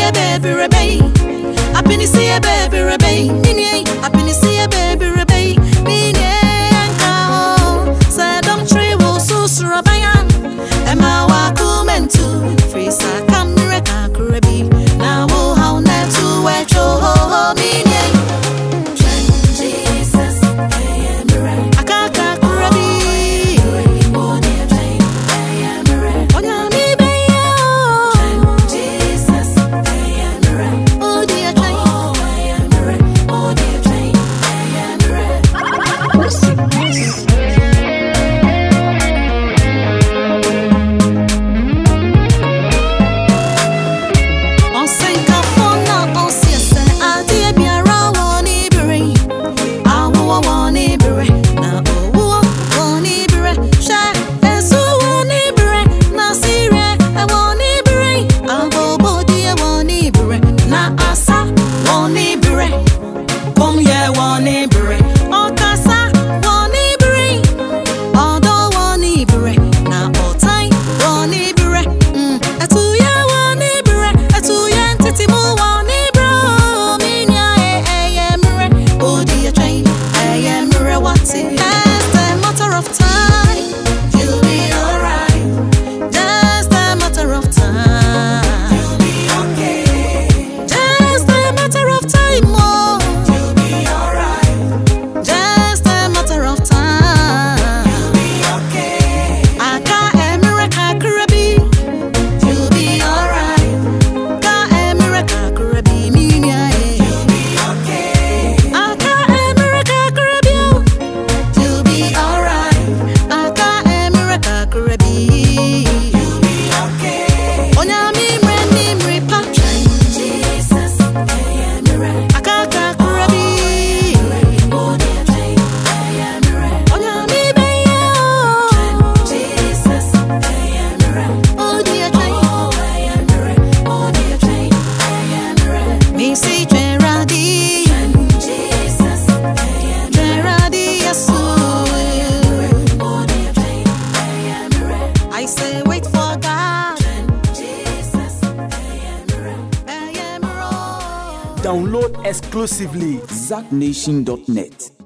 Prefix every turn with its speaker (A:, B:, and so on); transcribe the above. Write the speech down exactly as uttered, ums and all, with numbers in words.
A: a baby rebay. Up in the sea a baby rebay. Mini up in the sea a baby rebay. Mini anka sa dom tree will so surabayan. Emma wa kumentu free sa kamre ka kurebi. Na wo how na to we cho ho mini.
B: Download exclusively zack nation dot net.